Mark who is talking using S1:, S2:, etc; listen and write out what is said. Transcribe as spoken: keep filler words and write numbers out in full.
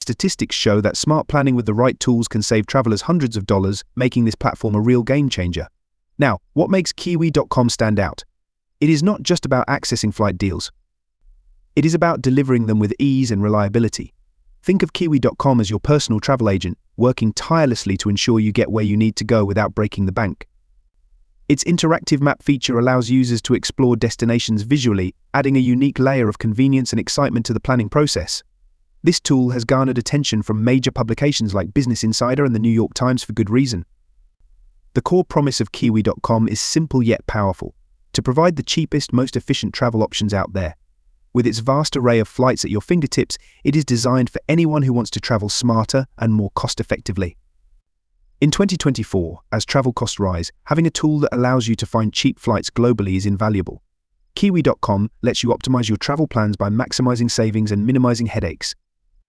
S1: statistics show that smart planning with the right tools can save travelers hundreds of dollars, making this platform a real game changer. Now, what makes Kiwi dot com stand out? It is not just about accessing flight deals. It is about delivering them with ease and reliability. Think of Kiwi dot com as your personal travel agent, working tirelessly to ensure you get where you need to go without breaking the bank. Its interactive map feature allows users to explore destinations visually, adding a unique layer of convenience and excitement to the planning process. This tool has garnered attention from major publications like Business Insider and the New York Times for good reason. The core promise of Kiwi dot com is simple yet powerful: to provide the cheapest, most efficient travel options out there. With its vast array of flights at your fingertips, it is designed for anyone who wants to travel smarter and more cost-effectively. In twenty twenty-four, as travel costs rise, having a tool that allows you to find cheap flights globally is invaluable. Kiwi dot com lets you optimize your travel plans by maximizing savings and minimizing headaches.